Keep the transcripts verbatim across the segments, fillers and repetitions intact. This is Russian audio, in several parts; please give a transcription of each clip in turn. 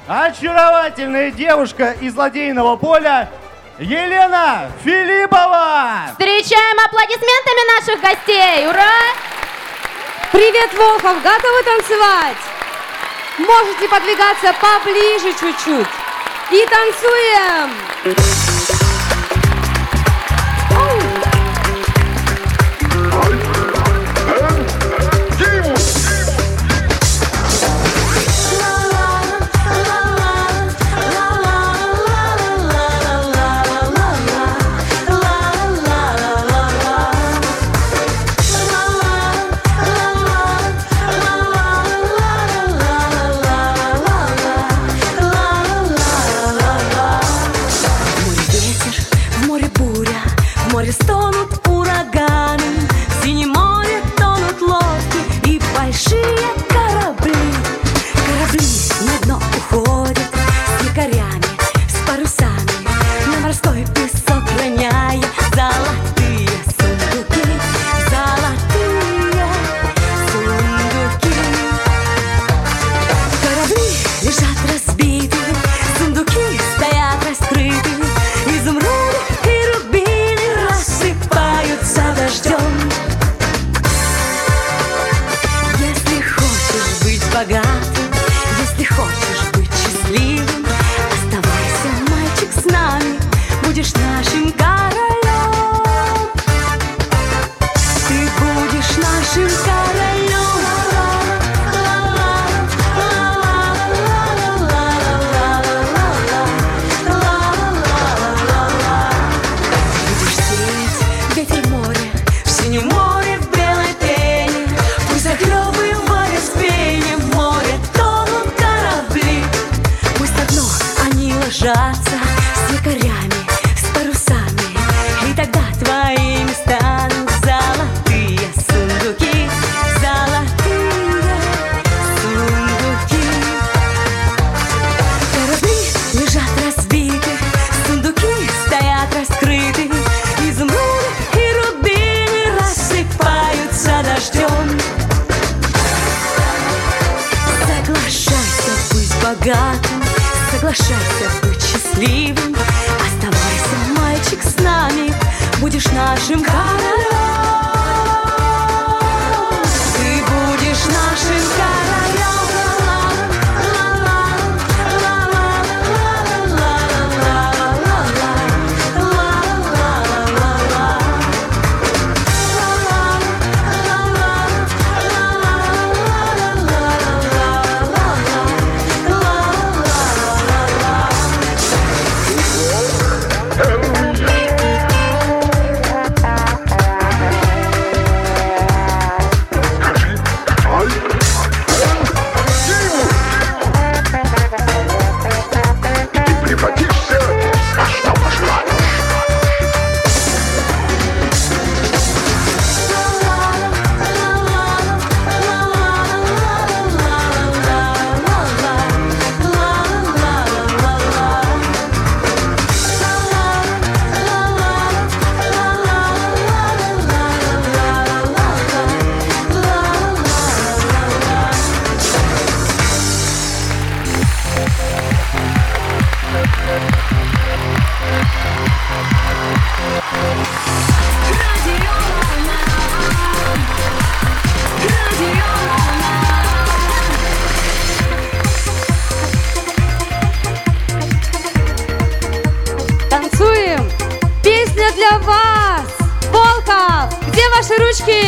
очаровательная девушка из ладейного поля Елена Филиппова. Встречаем аплодисментами наших гостей. Ура! Привет, Волхов! Готовы танцевать? Можете подвигаться поближе чуть-чуть. И танцуем! Стонут ураганы, в синем море тонут лодки и большие корабли. Корабли на дно уходят с якорями, с парусами, на морской песок роняя золотые сундуки, золотые сундуки. Корабли лежат разбиты, сундуки стоят раскрыты, изумруды и рубины рассыпаются дождем. Если хочешь быть богатым, если хочешь быть счастливым, оставайся, мальчик, с нами, будешь нашим королем. Ты будешь нашим королем. Ветер моря, в синем море, в белой пене, пусть захлебывая с пением море тонут корабли. Пусть на дно они ложатся с якорями, с парусами, и тогда твоими станут золотые сундуки, золотые сундуки. Корабли лежат разбиты, сундуки стоят раскрыты, изумруды и рубины рассыпаются дождем. Соглашайся быть богатым, соглашайся быть счастливым, оставайся, мальчик, с нами, будешь нашим королем. Ты будешь нашим королем. Танцуем! Песня для вас! Волков, где ваши ручки?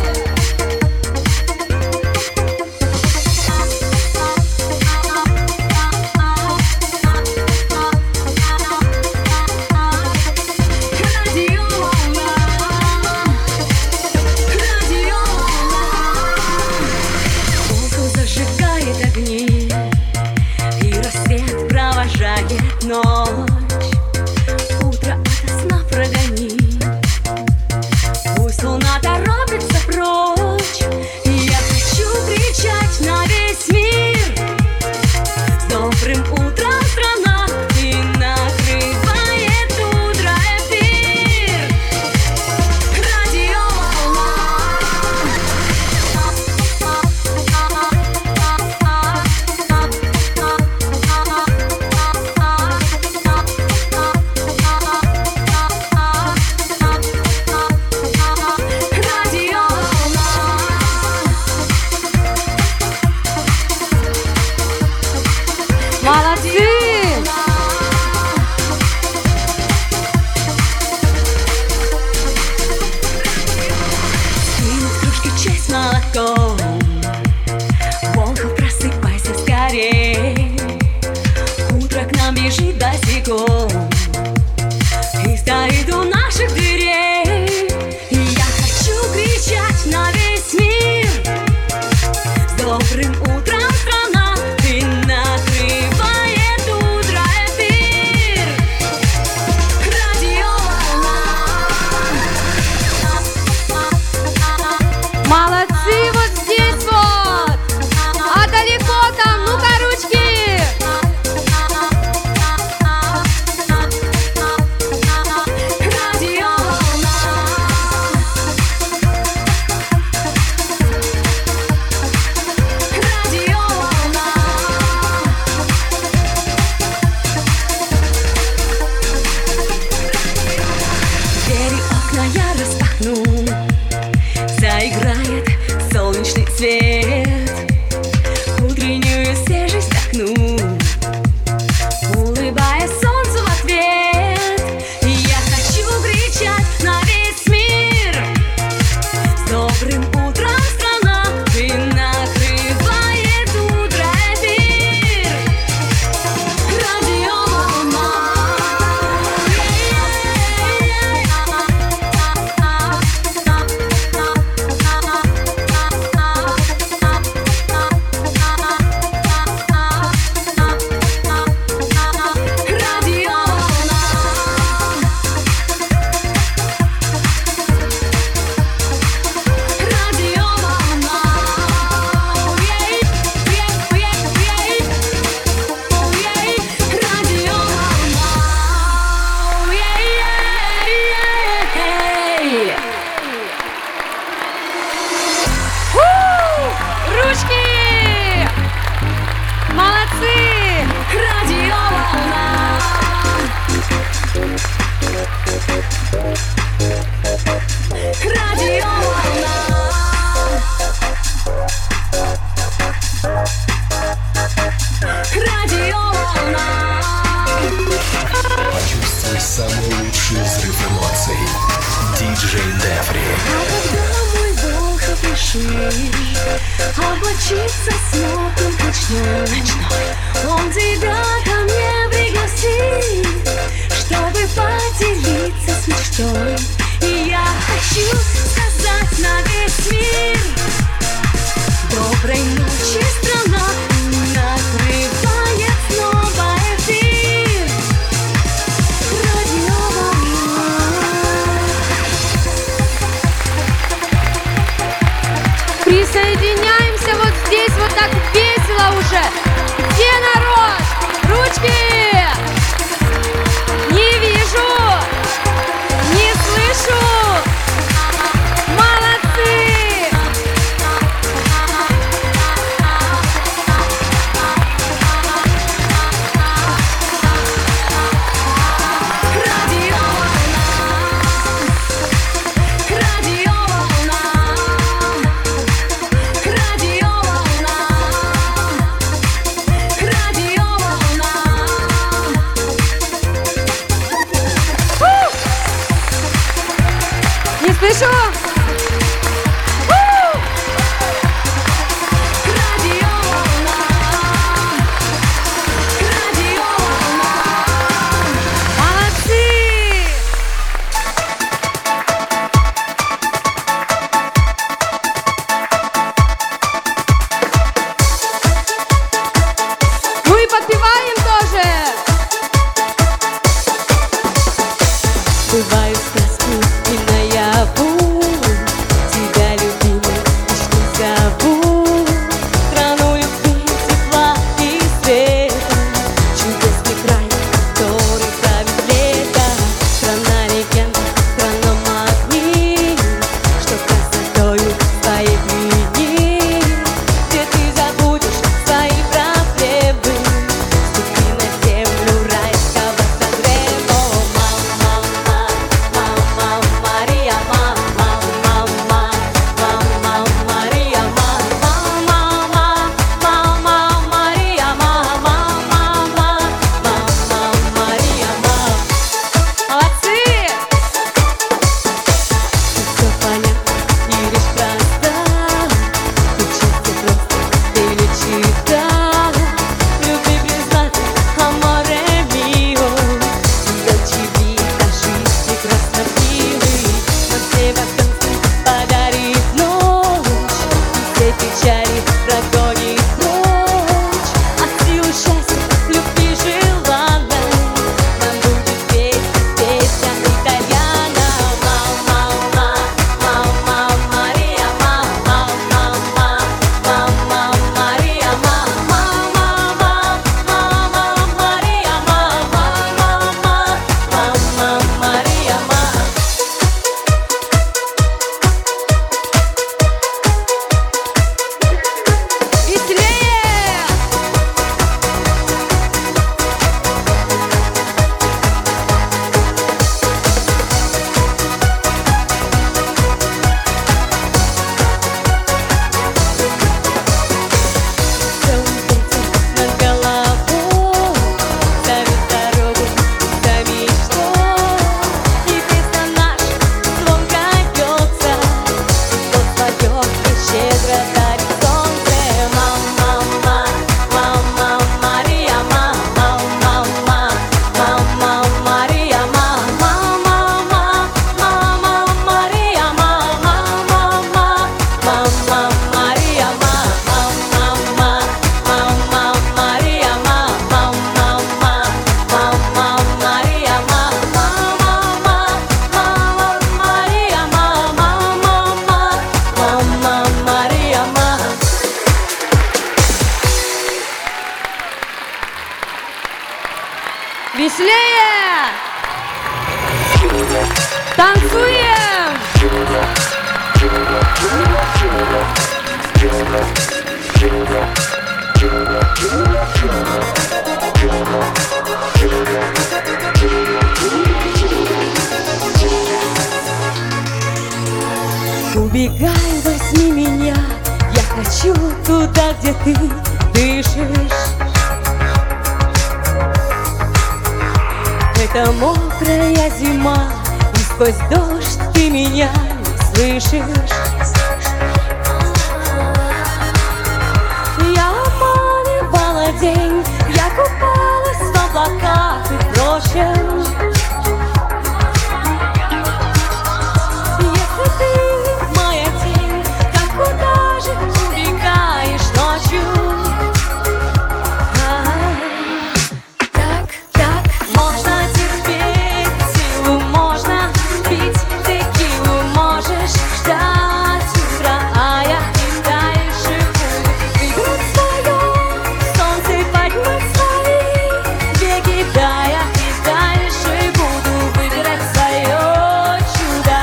Волков зажигает огни, и рассвет провожает ночь. Утро ото сна прогони, пусть луна торопится прочь. И я хочу кричать на весь мир: с добрым утром, страна! И накрывает утро эфир. Радиоволна. Молодцы! Чай с молоком, Волхов, просыпайся скорей. Утро к нам бежит босиком и стоит у наших дверей. И я хочу кричать на весь мир: с добрым утром, страна! Ты накрывает утро эфир. Радиоволна. Молодцы, вот здесь вот! А далеко там, ну-ка, ручки! Радиоволна. Радиоволна. Двери, окна я распахну, заиграет солнечный свет, утреннюю свежесть вдохну, улыбаясь солнцу в ответ. И я хочу кричать на весь мир: с добрым утром, страна! Ты накрывает утро эфир. Радиоволна. Ручки! Молодцы! Почувствуй самый лучший взрыв эмоций. Диджей Деври. А когда мой Волхов решит облачиться смоком ночной, он тебя ко мне пригласит, чтобы поделиться с мечтой. И я хочу сказать на весь мир: доброй ночи, страна! Накрывает снова эфир. Радиоволна. Присоединяемся вот здесь, вот так весело уже. Где народ? Ручки! Не вижу! Не слышу! Молодцы! Веселее! Танцуем! Убегай, возьми меня, я хочу туда, где ты дышишь. Это мокрая зима, и сквозь дождь ты меня не слышишь. Я обманывала день, я купалась в облаках и прочем. Если ты моя тень, так куда же убегаешь ночью? Так, так, можно терпеть, силу можно пить, текилу можешь ждать утра, а я и дальше буду выбрать свое, солнце поднять свои веки, да, я и дальше буду выбирать свое чудо.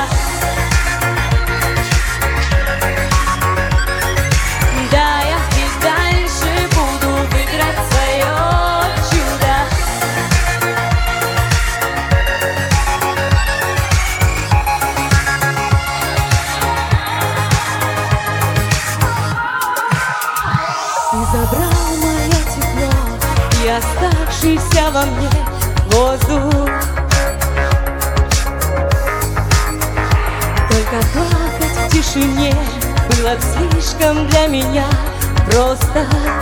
Да, я и дальше буду выбирать свое чудо. Ты забрал мое тепло и оставшийся во мне воздух. Только плакать в тишине было слишком для меня просто.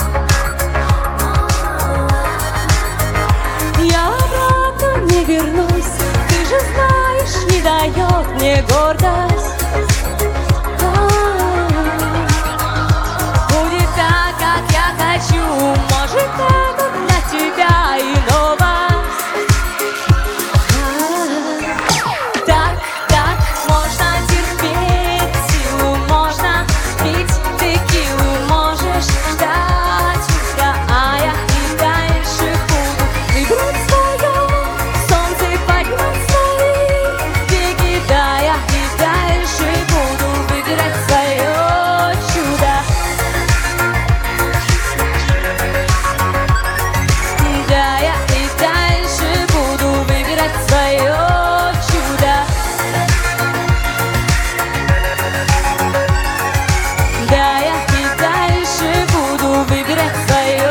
Я обратно не вернусь, ты же знаешь, не дает мне гордость. Будет так, как я хочу, может, это для тебя и новость. Так, так, можно терпеть, силу можно пить, текилу можешь ждать утра, а я и дальше буду выбрать свое, солнце поднять свои веки, да, я и дальше буду выбирать свое чудо. Да, я и дальше буду выбирать свое чудо. Да, я и дальше буду выбирать свое.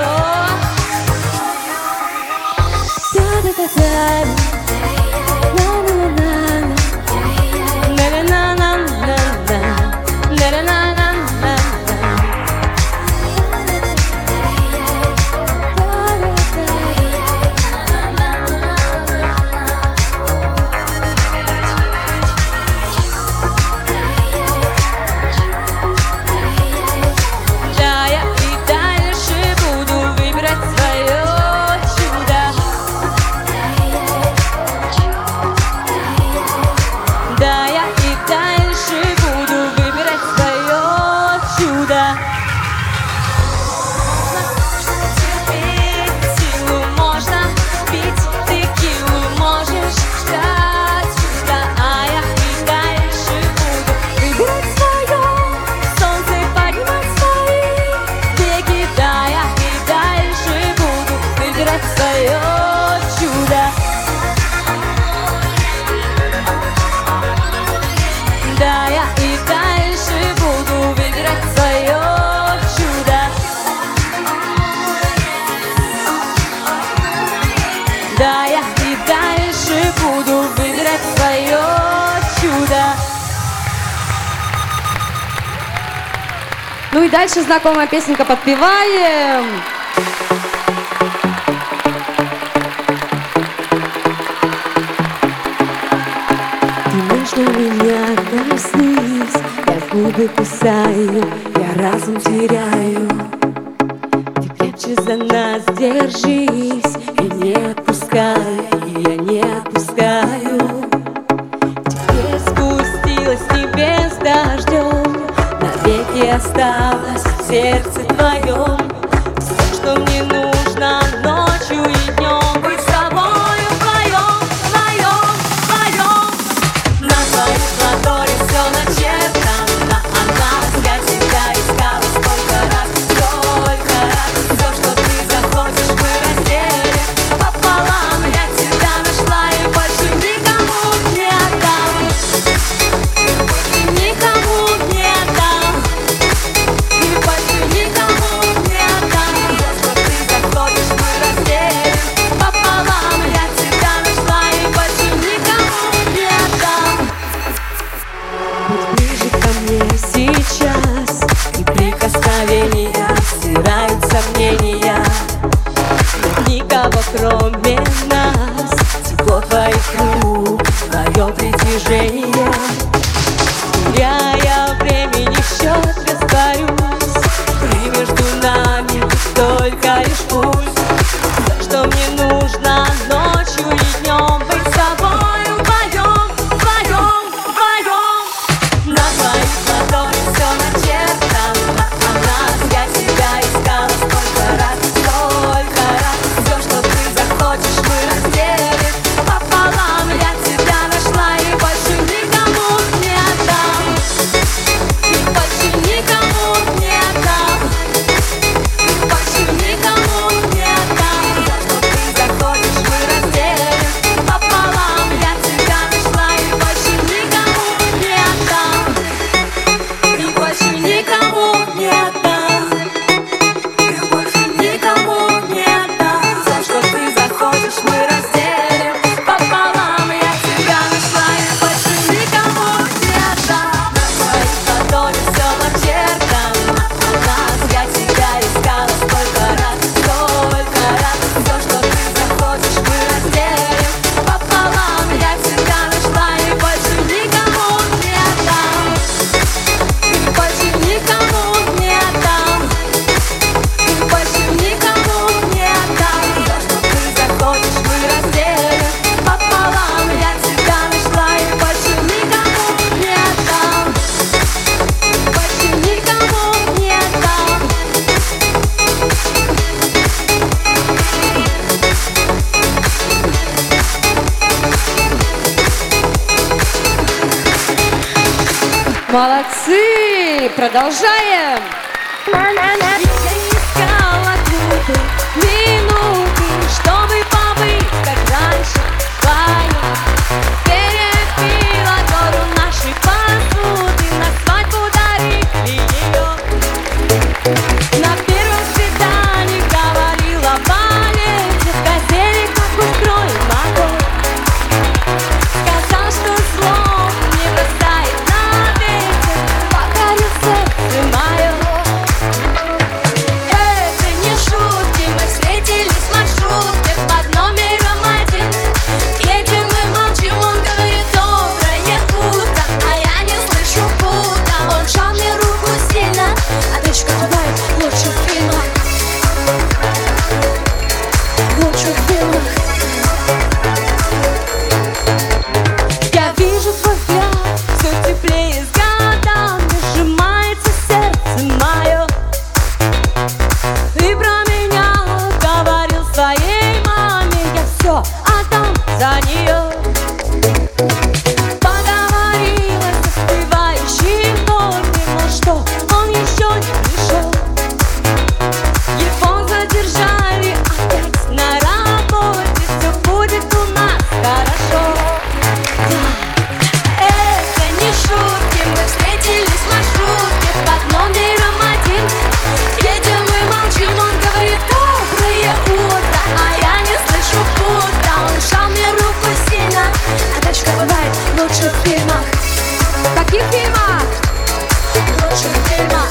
Да-да-да-да. На-на-на-на. На-на-на-на-на-на. На-на-на-на-на-на. Да, я и дальше буду выбирать свое чудо. Да, я и дальше буду выбирать свое чудо. Терпеть, силу можно пить, текилу можешь ждать утра, а я и дальше буду выбирать свое, солнце поднимать свои веки, да, я и дальше буду выбирать свое чудо. Да, я и дальше буду выбирать свое чудо. Да, я и дальше буду выбирать свое чудо. Ну и дальше знакомая песенка подпеваем. Ты нежно меня коснись, я губы кусаю, я разум теряю. Ты крепче за нас держись и не отпускай, и я не отпускаю. Теперь спустилась с небес дождем, навеки осталось в сердце твоем. Все, что мне нужно ночью и днем, быть с тобой. кроме нас. Тепло твоих рук, твое притяжение. Теряя времени счет, растворюсь. И между нами только лишь пульс. Все, что мне нужно ночью и днем, быть с тобой вдвоем, вдвоем, вдвоем. На твоих ладонях все начертано о нас. Я тебя искала сколько раз, сколько раз. Все, что ты захочешь, мы разделим пополам. Я тебя нашла и больше никому не отдам. И больше никому не отдам. И больше никому не отдам. Все, что ты захочешь, мы разделим пополам. Я тебя нашла и больше никому не отдам. И больше никому не отдам. И больше никому не отдам. Все, что ты захочешь, мы разделим пополам. Я тебя нашла и больше никому не отдам. На твоих ладонях все начертано о нас. Я тебя искала сколько раз, сколько раз. Все, что ты захочешь, мы разделим пополам. Я тебя нашла и больше никому не отдам. И больше никому не отдам. И больше никому не отдам. Все, что ты захочешь, мы разделим пополам. Я тебя нашла и больше никому не отдам. Больше никому не отдам. Молодцы! Продолжаем! Я искала твои минуты, чтобы побыть как раньше вдвоем. Перепила гору нашей посуды, на свадьбу дарили ее. На первом свидании говорила Валете, в газели как устроим огонь. Сказал, что зло не бросает на ветер, покорил сердце мое. Это не шутки, мы встретились в маршрутке под номером один. Едем и молчим, он говорит доброе утро, а я не слышу пута. Он сжал мне руку сильно, а точка бывает лучше в фильмах. Лучше в фильмах. Я вижу твой взгляд, все теплее с годами, сжимается сердце мое. Ты про меня говорил своей маме, я все отдам за нее. Поговорила с остывающим кофе, мол, что он еще не пришел. Его задержали опять на работе, все будет у нас хорошо. Это не шутки, мы встретились в маршрутке под номером один. Едем и молчим, он говорит доброе утро, а я не слышу пута. Он сжал мне руку сильно, а дальше бывает лучше в фильмах. В каких фильмах? Лучше в фильмах.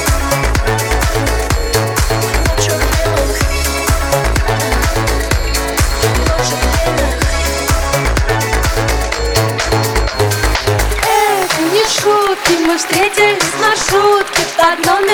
Лучше в фильмах. Лучше в фильмах. Это не шутки, мы встретились в маршрутке под номером